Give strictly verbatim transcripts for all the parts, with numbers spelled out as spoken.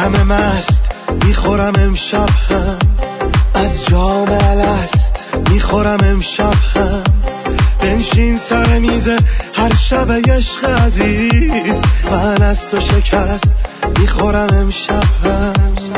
همه مست میخورم امشب هم از جام الست میخورم امشب هم بنشین سر میز هر شب عشق عزیز من از تو شکست میخورم امشب هم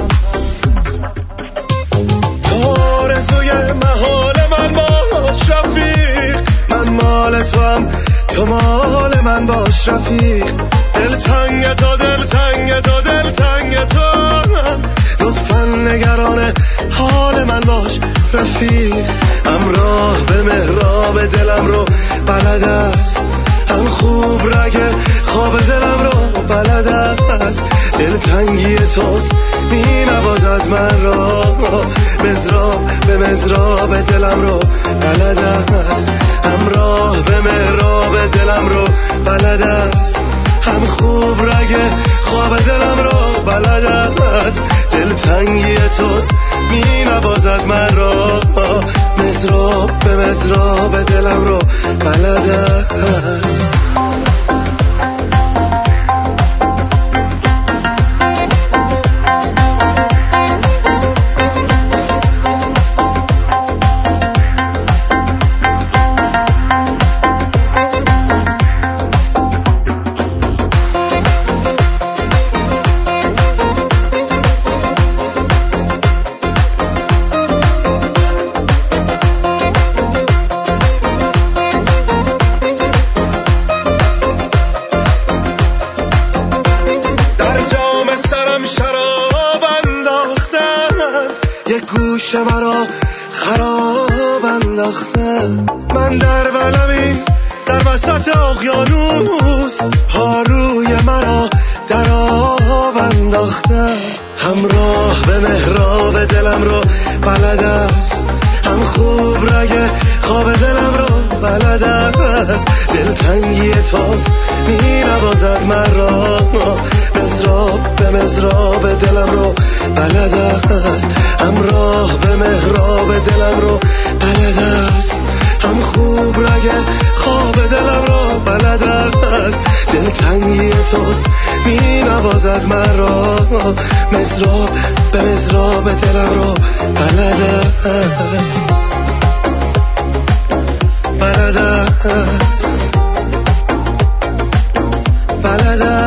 تو آرزوی محال من باش رفیق من مال تو هم تو مال من باش رفیق دل تنگ تو دل تنگ تو دل تنگ تو لطفا نگران حال من باش رفیق همراه به مهراب دلم رو بلد است هم خوب رگ خواب دلم رو بلد است دل تنگی توست می نوازد من را مزراب به مزراب دلم رو بلد است همراه به مهراب دلم رو بلد است هم خوب رگ خواب دلم رو بلد است دل تنگی توست می نوازد من را مزراب به مزراب دلم رو بلد است مرا خراب انداختن من در ولمی در وسط اقیانوس پاروی مرا در آب انداختن همراه به مهراب دلم رو بلد است هم خوب رگ خواب دلم رو بلد است دل تنگی توست می نوازد من را مزراب به مزراب دلم رو بلد است همراه به مهراب دلم رو بلد است هم خوب رگ خواب دلم رو بلد است دل تنگی توست می نوازد من را مزراب به مزراب دلم رو بلد است بلد است بلد است